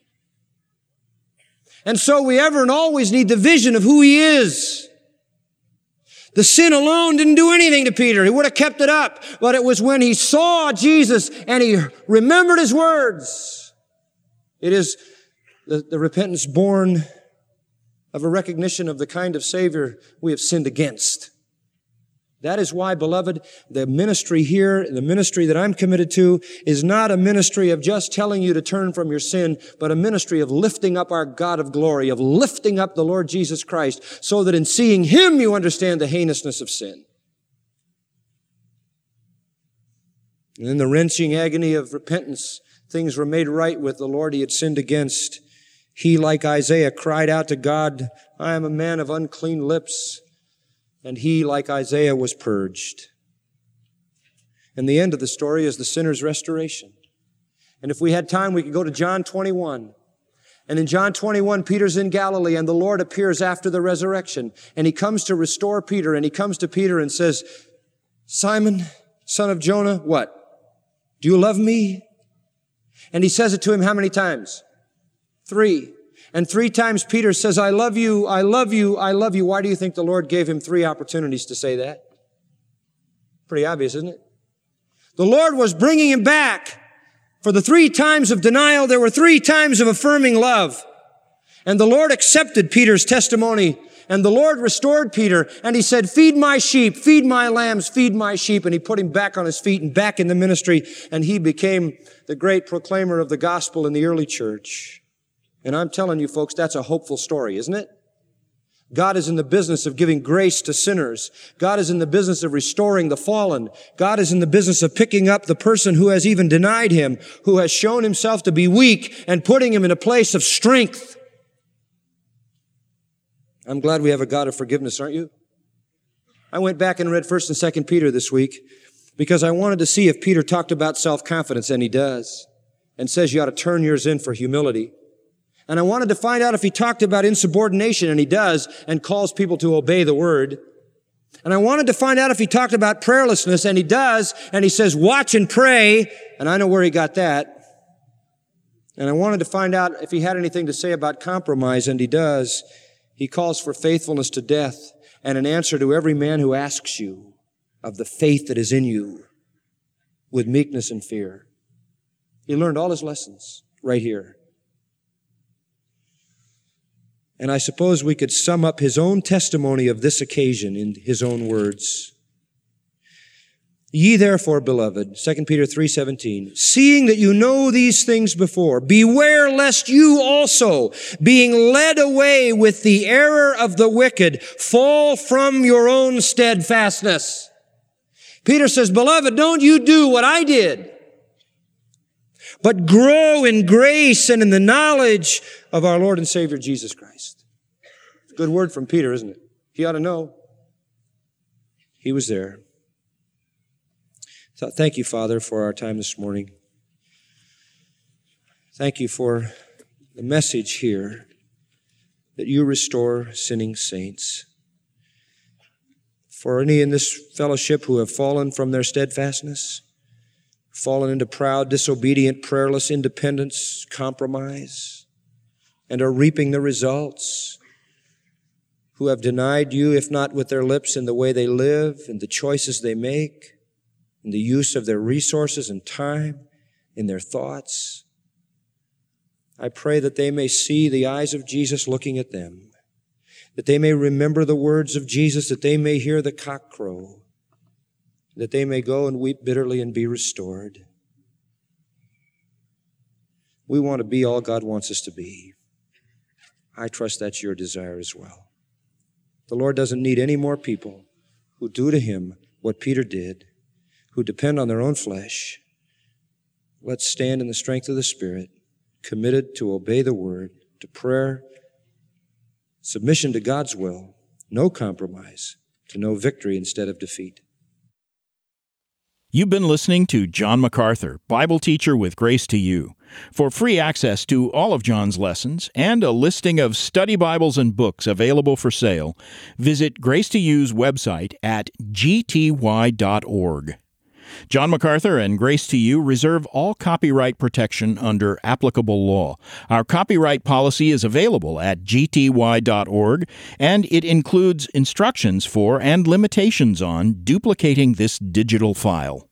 And so we ever and always need the vision of who he is. The sin alone didn't do anything to Peter. He would have kept it up. But it was when he saw Jesus and he remembered his words. It is the repentance born of a recognition of the kind of Savior we have sinned against. That is why, beloved, the ministry here, the ministry that I'm committed to, is not a ministry of just telling you to turn from your sin, but a ministry of lifting up our God of glory, of lifting up the Lord Jesus Christ, so that in seeing him you understand the heinousness of sin. And in the wrenching agony of repentance, things were made right with the Lord he had sinned against. He, like Isaiah, cried out to God, I am a man of unclean lips. And he, like Isaiah, was purged. And the end of the story is the sinner's restoration. And if we had time, we could go to John 21. And in John 21, Peter's in Galilee, and the Lord appears after the resurrection. And he comes to restore Peter, and he comes to Peter and says, Simon, son of Jonah, what? Do you love me? And he says it to him how many times? 3. And 3 times Peter says, I love you, I love you, I love you. Why do you think the Lord gave him 3 opportunities to say that? Pretty obvious, isn't it? The Lord was bringing him back. For the 3 times of denial, there were 3 times of affirming love. And the Lord accepted Peter's testimony. And the Lord restored Peter. And he said, feed my sheep, feed my lambs, feed my sheep. And he put him back on his feet and back in the ministry. And he became the great proclaimer of the gospel in the early church. And I'm telling you folks, that's a hopeful story, isn't it? God is in the business of giving grace to sinners. God is in the business of restoring the fallen. God is in the business of picking up the person who has even denied him, who has shown himself to be weak, and putting him in a place of strength. I'm glad we have a God of forgiveness, aren't you? I went back and read 1st and 2nd Peter this week because I wanted to see if Peter talked about self-confidence, and he does, and says you ought to turn yours in for humility. And I wanted to find out if he talked about insubordination, and he does, and calls people to obey the word. And I wanted to find out if he talked about prayerlessness, and he does, and he says, watch and pray, and I know where he got that. And I wanted to find out if he had anything to say about compromise, and he does. He calls for faithfulness to death, and an answer to every man who asks you of the faith that is in you with meekness and fear. He learned all his lessons right here. And I suppose we could sum up his own testimony of this occasion in his own words. Ye therefore, beloved, 2 Peter 3:17, seeing that you know these things before, beware lest you also, being led away with the error of the wicked, fall from your own steadfastness. Peter says, beloved, don't you do what I did, but grow in grace and in the knowledge of our Lord and Savior Jesus Christ. It's a good word from Peter, isn't it? He ought to know. He was there. So thank you, Father, for our time this morning. Thank you for the message here that you restore sinning saints. For any in this fellowship who have fallen from their steadfastness, fallen into proud, disobedient, prayerless independence, compromise, and are reaping the results, who have denied you, if not with their lips, in the way they live and the choices they make, in the use of their resources and time, in their thoughts. I pray that they may see the eyes of Jesus looking at them, that they may remember the words of Jesus, that they may hear the cock crow, that they may go and weep bitterly and be restored. We want to be all God wants us to be. I trust that's your desire as well. The Lord doesn't need any more people who do to Him what Peter did, who depend on their own flesh. Let's stand in the strength of the Spirit, committed to obey the Word, to prayer, submission to God's will, no compromise, to know victory instead of defeat. You've been listening to John MacArthur, Bible teacher with Grace to You. For free access to all of John's lessons and a listing of study Bibles and books available for sale, visit Grace to You's website at gty.org. John MacArthur and Grace to You reserve all copyright protection under applicable law. Our copyright policy is available at gty.org, and it includes instructions for and limitations on duplicating this digital file.